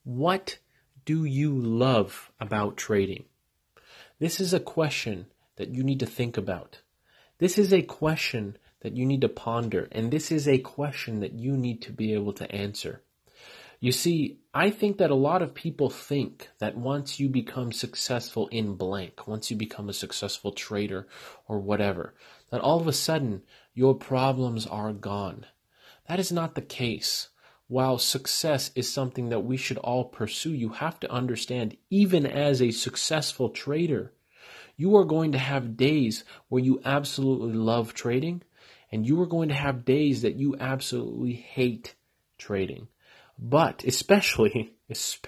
What do you love about trading? This is a question that you need to think about. This is a question that you need to ponder, and this is a question that you need to be able to answer. You see, I think that a lot of people think that once you become successful in blank, once you become a successful trader or whatever, that all of a sudden your problems are gone. That is not the case. While success is something that we should all pursue, you have to understand, even as a successful trader, you are going to have days where you absolutely love trading, and you are going to have days that you absolutely hate trading. But especially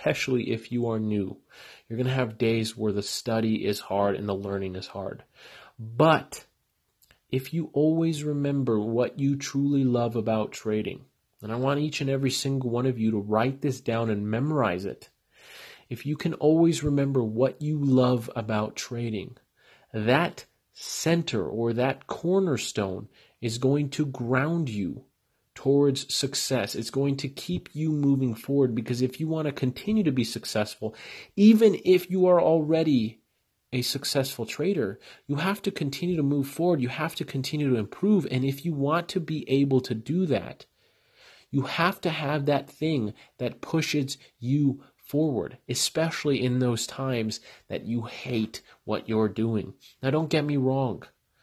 if you are new, you're going to have days where the study is hard and the learning is hard. But if you always remember what you truly love about trading, and I want each and every single one of you to write this down and memorize it. If you can always remember what you love about trading, that center or that cornerstone is going to ground you towards success. It's going to keep you moving forward, because if you want to continue to be successful, even if you are already a successful trader, you have to continue to move forward. You have to continue to improve. And if you want to be able to do that, you have to have that thing that pushes you forward, especially in those times that you hate what you're doing. Now, don't get me wrong.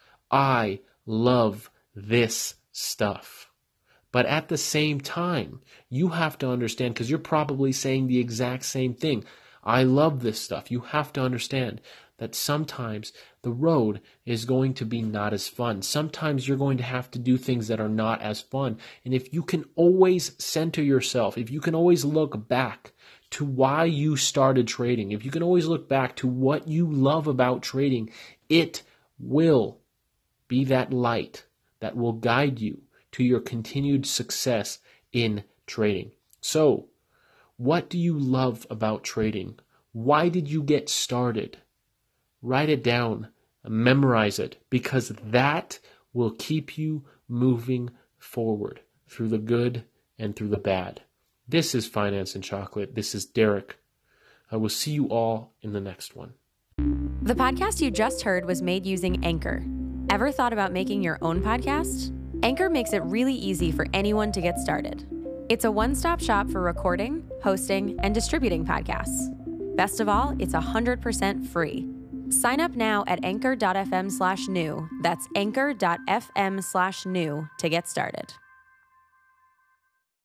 I love this stuff. But at the same time, you have to understand, because you're probably saying the exact same thing. I love this stuff. You have to understand that sometimes the road is going to be not as fun. Sometimes you're going to have to do things that are not as fun. And if you can always center yourself, if you can always look back to why you started trading, if you can always look back to what you love about trading, it will be that light that will guide you to your continued success in trading. So, what do you love about trading? Why did you get started? Write it down, memorize it, because that will keep you moving forward through the good and through the bad. This is Finance and Chocolate. This is Derek. I will see you all in the next one. The podcast you just heard was made using Anchor. Ever thought about making your own podcast? Anchor makes it really easy for anyone to get started. It's a one-stop shop for recording, hosting, and distributing podcasts. Best of all, it's 100% free. Sign up now at anchor.fm/new. That's anchor.fm/new to get started.